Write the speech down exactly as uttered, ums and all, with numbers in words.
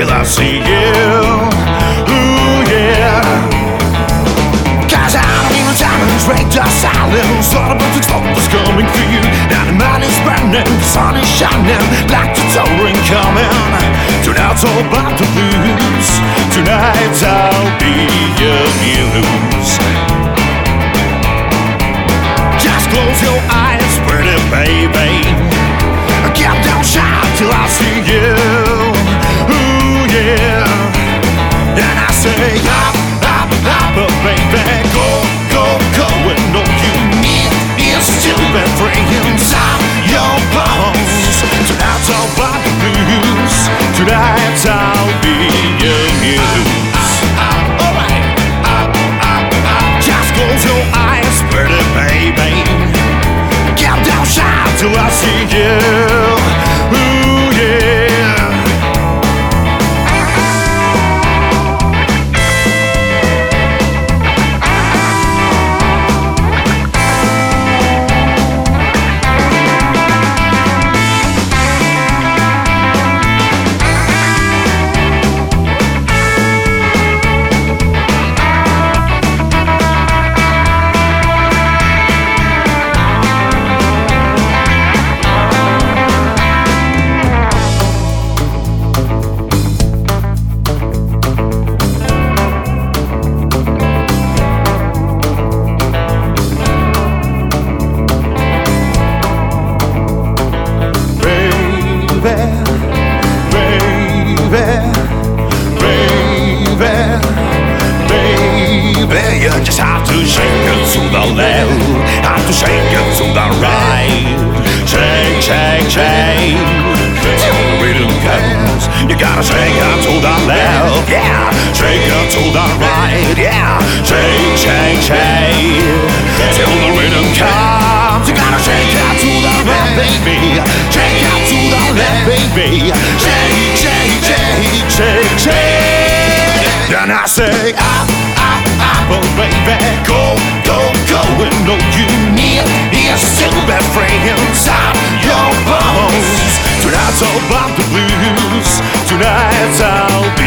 till I see you. Ooh, yeah. Cause I don't need no time to break the silence. All the perfect smoke is coming for you. Now the mind is burning, the sun is shining like the touring coming. Tonight's all about to lose. Tonight I'll be your muse. Just close your eyes, pretty baby. Countdown shine till I see you. Ooh, yeah. And I say, hop, hop, hop, oh, baby. Go, go, go. And all you need is still be free inside your bones. Tonight's all about the blues. Tonight I'll be your muse. Alright. Just close your eyes, pretty baby. Countdown shine till I see you. Ooh, yeah. Baby, you just have to shake it to the left, have to shake it to the right. Shake, shake, shake, till the rhythm comes. You gotta shake it to the left, yeah. Shake it to the right, yeah. Shake, shake, shake, till the rhythm comes. You gotta shake it to the left, baby. Shake it to the left, baby. Shake, shake, shake, shake, shake. Then I say, up, up, up, oh baby. Go, go, go, and all you need is silver free inside your bones. Tonight's all about the blues. Tonight I'll be